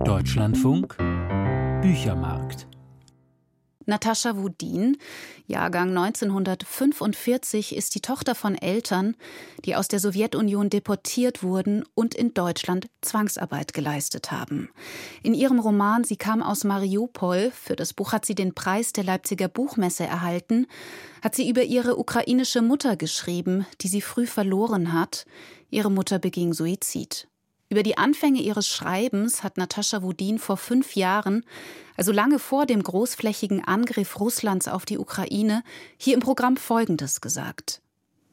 Deutschlandfunk Büchermarkt. Natascha Wodin, Jahrgang 1945, ist die Tochter von Eltern, die aus der Sowjetunion deportiert wurden und in Deutschland Zwangsarbeit geleistet haben. In ihrem Roman »Sie kam aus Mariupol«, für das Buch hat sie den Preis der Leipziger Buchmesse erhalten, hat sie über ihre ukrainische Mutter geschrieben, die sie früh verloren hat. Ihre Mutter beging Suizid. Über die Anfänge ihres Schreibens hat Natascha Wodin vor 5 Jahren, also lange vor dem großflächigen Angriff Russlands auf die Ukraine, hier im Programm Folgendes gesagt.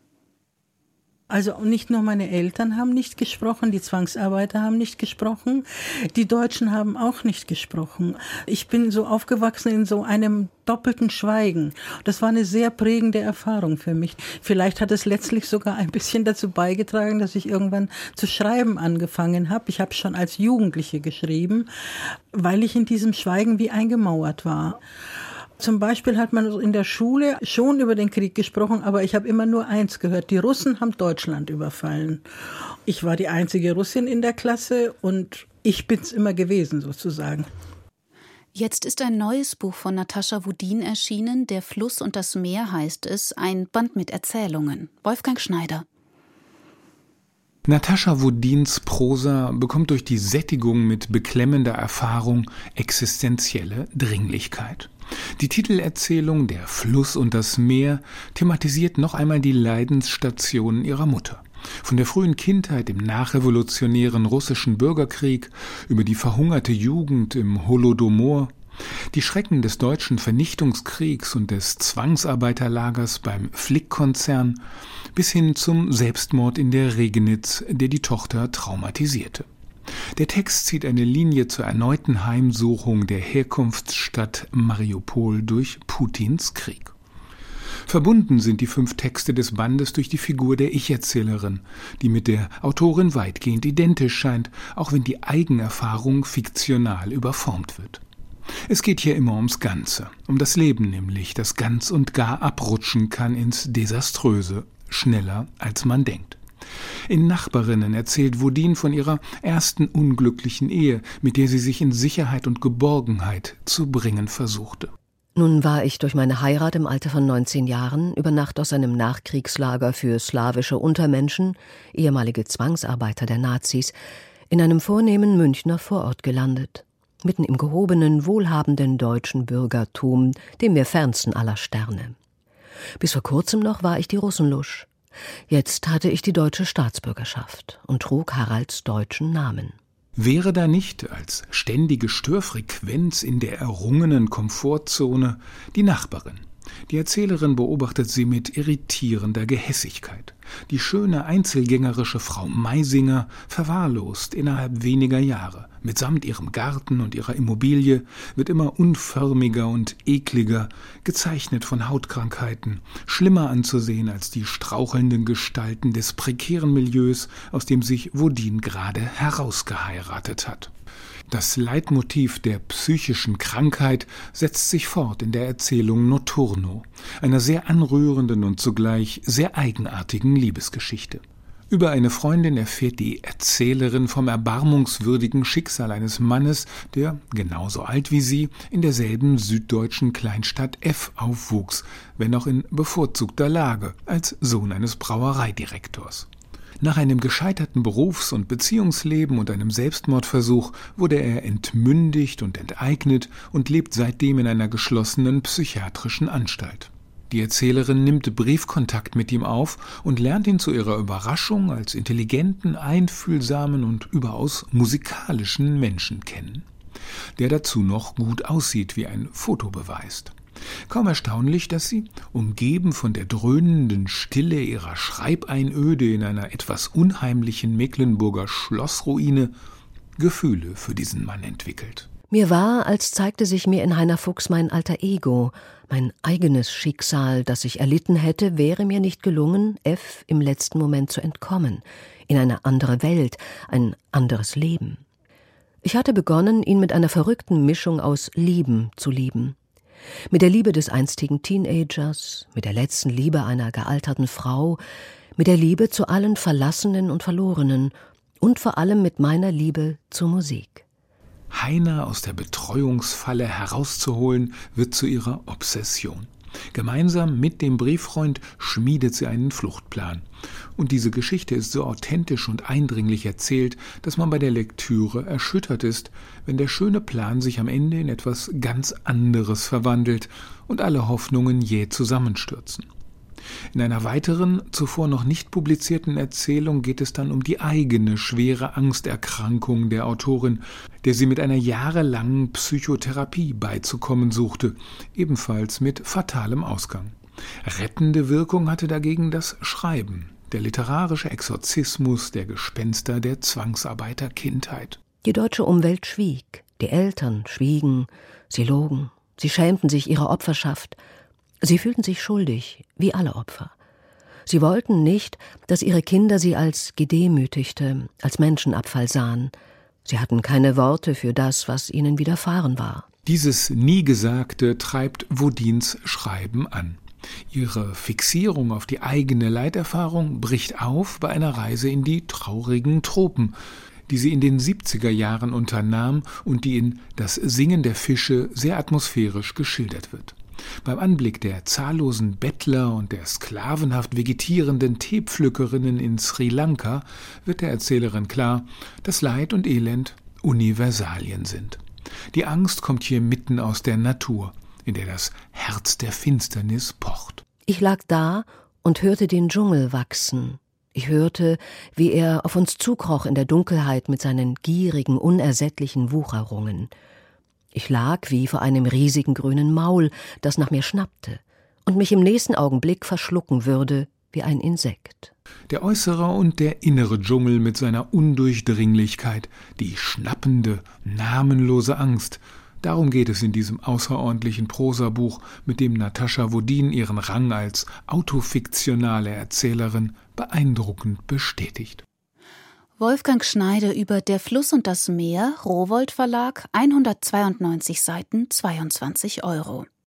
Also nicht nur meine Eltern haben nicht gesprochen, die Zwangsarbeiter haben nicht gesprochen, die Deutschen haben auch nicht gesprochen. Ich bin so aufgewachsen in so einem doppelten Schweigen. Das war eine sehr prägende Erfahrung für mich. Vielleicht hat es letztlich sogar ein bisschen dazu beigetragen, dass ich irgendwann zu schreiben angefangen habe. Ich habe schon als Jugendliche geschrieben, weil ich in diesem Schweigen wie eingemauert war. Zum Beispiel hat man in der Schule schon über den Krieg gesprochen, aber ich habe immer nur eins gehört: Die Russen haben Deutschland überfallen. Ich war die einzige Russin in der Klasse und ich bin's immer gewesen sozusagen. Jetzt ist ein neues Buch von Natascha Wodin erschienen. Der Fluss und das Meer heißt es, ein Band mit Erzählungen. Wolfgang Schneider. Natascha Wodins Prosa bekommt durch die Sättigung mit beklemmender Erfahrung existenzielle Dringlichkeit. Die Titelerzählung »Der Fluss und das Meer« thematisiert noch einmal die Leidensstationen ihrer Mutter. Von der frühen Kindheit im nachrevolutionären russischen Bürgerkrieg über die verhungerte Jugend im Holodomor, die Schrecken des deutschen Vernichtungskriegs und des Zwangsarbeiterlagers beim Flick-Konzern bis hin zum Selbstmord in der Regnitz, der die Tochter traumatisierte. Der Text zieht eine Linie zur erneuten Heimsuchung der Herkunftsstadt Mariupol durch Putins Krieg. Verbunden sind die 5 Texte des Bandes durch die Figur der Ich-Erzählerin, die mit der Autorin weitgehend identisch scheint, auch wenn die Eigenerfahrung fiktional überformt wird. Es geht hier immer ums Ganze, um das Leben nämlich, das ganz und gar abrutschen kann ins Desaströse, schneller als man denkt. In Nachbarinnen erzählt Wodin von ihrer ersten unglücklichen Ehe, mit der sie sich in Sicherheit und Geborgenheit zu bringen versuchte. Nun war ich durch meine Heirat im Alter von 19 Jahren über Nacht aus einem Nachkriegslager für slawische Untermenschen, ehemalige Zwangsarbeiter der Nazis, in einem vornehmen Münchner Vorort gelandet. Mitten im gehobenen, wohlhabenden deutschen Bürgertum, dem wir fernsten aller Sterne. Bis vor kurzem noch war ich die Russenlusch. Jetzt hatte ich die deutsche Staatsbürgerschaft und trug Haralds deutschen Namen. Wäre da nicht als ständige Störfrequenz in der errungenen Komfortzone die Nachbarin? Die Erzählerin beobachtet sie mit irritierender Gehässigkeit. Die schöne einzelgängerische Frau Meisinger verwahrlost innerhalb weniger Jahre. Mitsamt ihrem Garten und ihrer Immobilie wird immer unförmiger und ekliger, gezeichnet von Hautkrankheiten, schlimmer anzusehen als die strauchelnden Gestalten des prekären Milieus, aus dem sich Wodin gerade herausgeheiratet hat. Das Leitmotiv der psychischen Krankheit setzt sich fort in der Erzählung Notturno, einer sehr anrührenden und zugleich sehr eigenartigen Liebesgeschichte. Über eine Freundin erfährt die Erzählerin vom erbarmungswürdigen Schicksal eines Mannes, der, genauso alt wie sie, in derselben süddeutschen Kleinstadt F aufwuchs, wenn auch in bevorzugter Lage, als Sohn eines Brauereidirektors. Nach einem gescheiterten Berufs- und Beziehungsleben und einem Selbstmordversuch wurde er entmündigt und enteignet und lebt seitdem in einer geschlossenen psychiatrischen Anstalt. Die Erzählerin nimmt Briefkontakt mit ihm auf und lernt ihn zu ihrer Überraschung als intelligenten, einfühlsamen und überaus musikalischen Menschen kennen, der dazu noch gut aussieht, wie ein Foto beweist. Kaum erstaunlich, dass sie, umgeben von der dröhnenden Stille ihrer Schreibeinöde in einer etwas unheimlichen Mecklenburger Schlossruine, Gefühle für diesen Mann entwickelt. Mir war, als zeigte sich mir in Heiner Fuchs mein alter Ego, mein eigenes Schicksal, das ich erlitten hätte, wäre mir nicht gelungen, F im letzten Moment zu entkommen, in eine andere Welt, ein anderes Leben. Ich hatte begonnen, ihn mit einer verrückten Mischung aus Lieben zu lieben. Mit der Liebe des einstigen Teenagers, mit der letzten Liebe einer gealterten Frau, mit der Liebe zu allen Verlassenen und Verlorenen und vor allem mit meiner Liebe zur Musik. Heiner aus der Betreuungsfalle herauszuholen, wird zu ihrer Obsession. Gemeinsam mit dem Brieffreund schmiedet sie einen Fluchtplan. Und diese Geschichte ist so authentisch und eindringlich erzählt, dass man bei der Lektüre erschüttert ist, wenn der schöne Plan sich am Ende in etwas ganz anderes verwandelt und alle Hoffnungen jäh zusammenstürzen. In einer weiteren, zuvor noch nicht publizierten Erzählung geht es dann um die eigene schwere Angsterkrankung der Autorin, der sie mit einer jahrelangen Psychotherapie beizukommen suchte, ebenfalls mit fatalem Ausgang. Rettende Wirkung hatte dagegen das Schreiben, der literarische Exorzismus der Gespenster der Zwangsarbeiterkindheit. Die deutsche Umwelt schwieg, die Eltern schwiegen, sie logen, sie schämten sich ihrer Opferschaft. Sie fühlten sich schuldig, wie alle Opfer. Sie wollten nicht, dass ihre Kinder sie als Gedemütigte, als Menschenabfall sahen. Sie hatten keine Worte für das, was ihnen widerfahren war. Dieses Nie-Gesagte treibt Wodins Schreiben an. Ihre Fixierung auf die eigene Leiterfahrung bricht auf bei einer Reise in die traurigen Tropen, die sie in den 70er Jahren unternahm und die in Das Singen der Fische sehr atmosphärisch geschildert wird. Beim Anblick der zahllosen Bettler und der sklavenhaft vegetierenden Teepflückerinnen in Sri Lanka wird der Erzählerin klar, dass Leid und Elend Universalien sind. Die Angst kommt hier mitten aus der Natur, in der das Herz der Finsternis pocht. Ich lag da und hörte den Dschungel wachsen. Ich hörte, wie er auf uns zukroch in der Dunkelheit mit seinen gierigen, unersättlichen Wucherungen. Ich lag wie vor einem riesigen grünen Maul, das nach mir schnappte und mich im nächsten Augenblick verschlucken würde wie ein Insekt. Der äußere und der innere Dschungel mit seiner Undurchdringlichkeit, die schnappende, namenlose Angst. Darum geht es in diesem außerordentlichen Prosabuch, mit dem Natascha Wodin ihren Rang als autofiktionale Erzählerin beeindruckend bestätigt. Wolfgang Schneide über Der Fluss und das Meer, Rowohlt Verlag, 192 Seiten, 22 €.